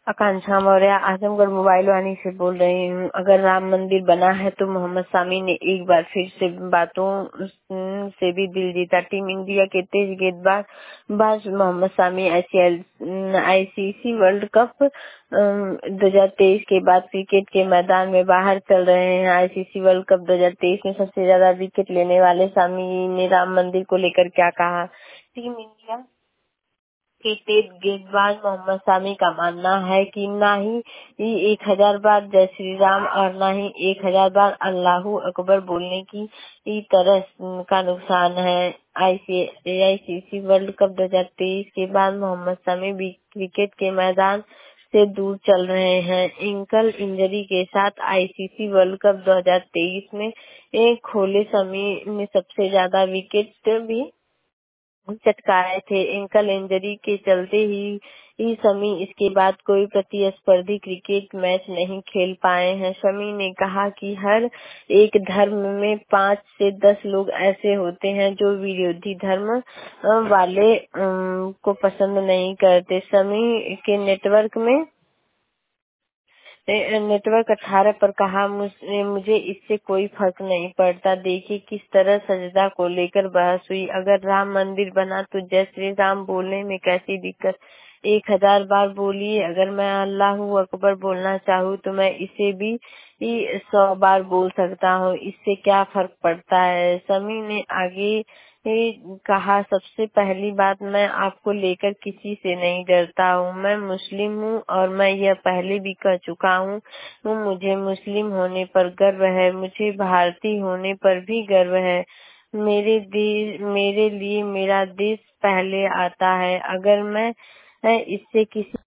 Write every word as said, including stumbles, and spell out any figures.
आकांक्षा Maurya Azamgarh mobile Vaani से बोल रही हूँ। अगर राम मंदिर बना है तो मोहम्मद सामी ने एक बार फिर से बातों से भी दिल जीता। टीम इंडिया के तेज गेंदबाज बाज Mohammad Shami ICC World Cup दो हज़ार तेईस के बाद क्रिकेट के मैदान में बाहर चल रहे हैं। आईसीसी वर्ल्ड कप दो हज़ार तेईस में सबसे ज्यादा विकेट लेने वाले सामी ने राम मंदिर को लेकर क्या कहा। टीम इंडिया के तेज गेंदबाज मोहम्मद सामी का मानना है कि ना ही एक हजार बार जय श्री राम और ना ही एक हजार बार अल्लाहू अकबर बोलने की तरह का नुकसान है। आईसीसी वर्ल्ड कप दो हज़ार तेईस के बाद मोहम्मद सामी भी क्रिकेट के मैदान से दूर चल रहे हैं। एंकल इंजरी के साथ आईसीसी वर्ल्ड कप दो हज़ार तेईस में एक खोले समय में सबसे ज्यादा विकेट भी चटकाए थे। एंकल इंजरी के चलते ही ही शमी इसके बाद कोई प्रतिस्पर्धी क्रिकेट मैच नहीं खेल पाए हैं। शमी ने कहा कि हर एक धर्म में पाँच से दस लोग ऐसे होते हैं जो विरोधी धर्म वाले को पसंद नहीं करते। शमी के नेटवर्क में नेटवर्क अठारह पर कहा, मुझे इससे कोई फर्क नहीं पड़ता। देखिए किस तरह सजदा को लेकर बहस हुई। अगर राम मंदिर बना तो जय श्री राम बोलने में कैसी दिक्कत, एक हजार बार बोलिए। अगर मैं अल्लाहू अकबर बोलना चाहूँ तो मैं इसे भी सौ बार बोल सकता हूँ, इससे क्या फर्क पड़ता है। समी ने आगे कहा, सबसे पहली बात, मैं आपको लेकर किसी से नहीं डरता हूँ। मैं मुस्लिम हूँ और मैं यह पहले भी कह चुका हूँ, मुझे मुस्लिम होने पर गर्व है, मुझे भारतीय होने पर भी गर्व है। मेरे देश मेरे लिए मेरा देश पहले आता है। अगर मैं इससे किसी